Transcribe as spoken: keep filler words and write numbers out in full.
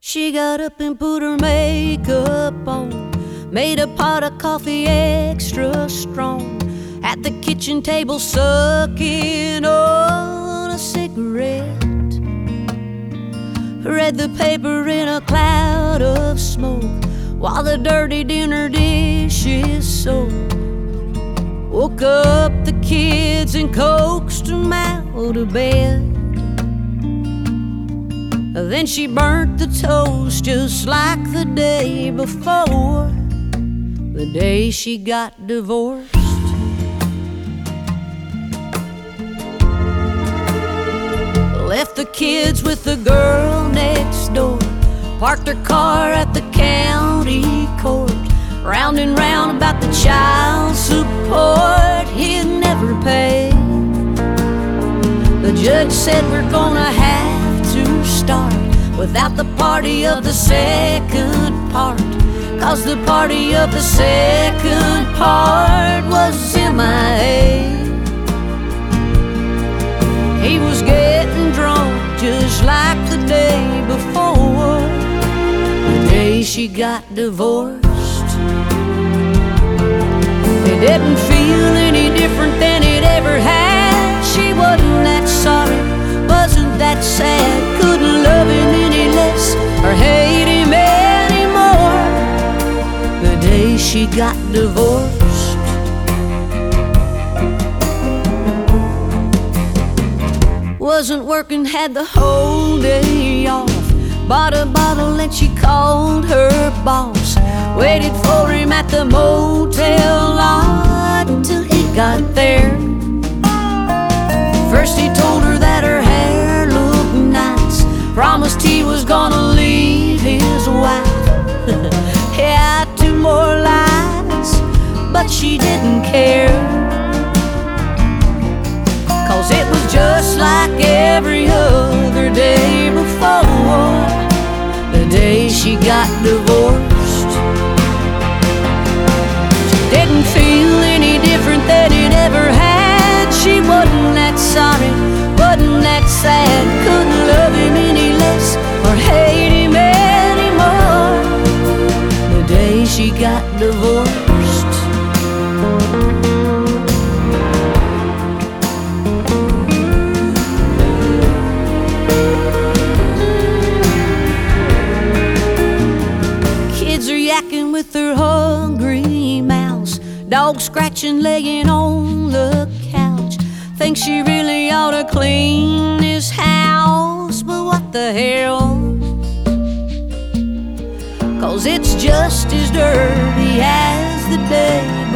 She got up and put her makeup on, made a pot of coffee extra strong, at the kitchen table sucking on a cigarette. Read the paper in a cloud of smoke while the dirty dinner dishes soaked. Woke up the kids and coaxed them out of bed. Then she burnt the toast just like the day before, the day she got divorced. Left the kids with the girl next door, parked her car at the county court, round and round about the child support he'd never paid. The judge said we're gonna have to start without the party of the second part, 'cause the party of the second part was M I A. He was getting drunk just like the day before, the day she got divorced. It didn't feel any different than it ever had. She wasn't that sorry, wasn't that sad, couldn't love him any less or hate him anymore, the day she got divorced. Wasn't working, had the whole day off, bought a bottle and she called her boss, waited for him at the motel lot till he got there. First he told her that her hair looked nice, promised he was gonna leave his wife. Yeah, two more lies, but she didn't care, 'cause it was just like every other day before, the day she got divorced. She didn't feel any different than it ever had. She wasn't that sorry, wasn't that sad, couldn't love him any less or hate him anymore, the day she got divorced. Kids are yakking with their hungry mouths, dog scratching, laying on the couch. Think she really ought to clean this house, but what the hell, 'cause it's just as dirty as the day